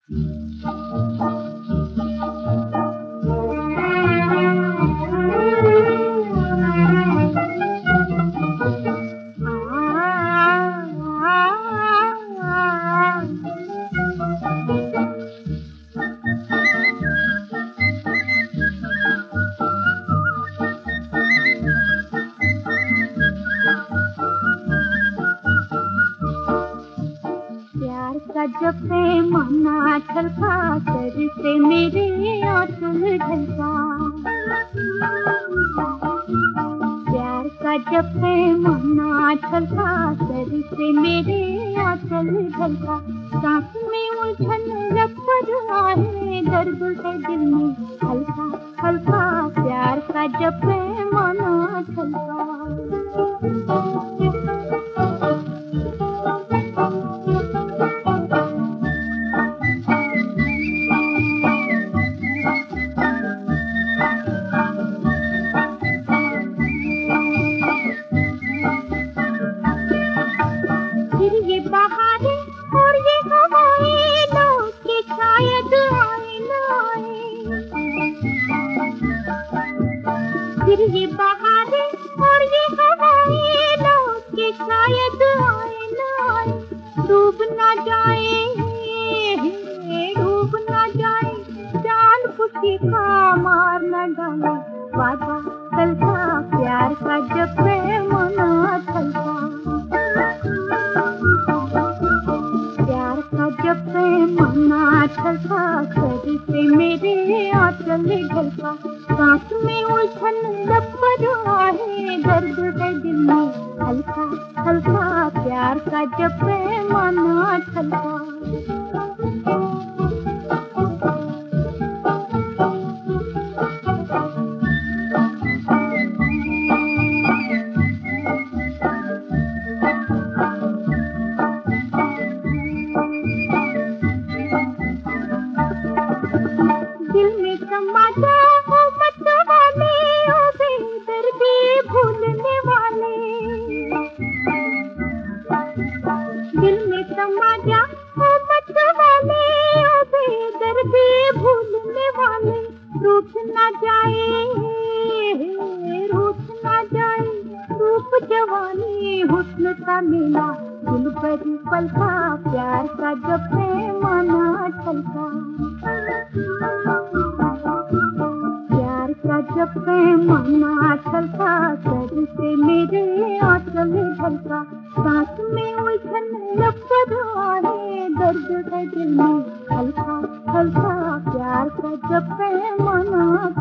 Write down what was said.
जब प्रेम ना छलका सर से मेरे आंचल ढलका, प्यार का जब प्रेम ना छलका सर से मेरे आंचल ढलका, सांस में उलझन लपट आहे दर्द है दिल में हल्का हल्का, प्यार का जब प्रेम ना छलका। ये बहारें और ये हवाएं लौट के शायद आए न आए, फिर ये बहारें और ये हवाएं लौट के शायद आए न आए, डूब ना जाए डूब ना जाए जान खुशी का मार न डाले, वादा कल का प्यार का जब प्रेम ना छलका, जब प्रेम ना छलका सर से मेरे आंचल ढलका, सांस में उलझन लपट आहे दर्द है दिल में हल्का हल्का, प्यार का जब प्रेम ना छलका। दिल में समा जाओ मत वाले ओ बेदर्दी भूलने वाले, दिल में समा जाओ मत वाले ओ बेदर्दी भूलने वाले, रूठ ना जाए रूप जवानी हुस्न का मेला दिल पर पल का, प्यार का जब प्रेम ना छलका, प्यार का जब प्रेम ना छलका सर से मेरे आंचल ढलका, सांस में उलझन लपट आहे दर्द है दिल में हल्का हल्का, प्यार का जब प्रेम ना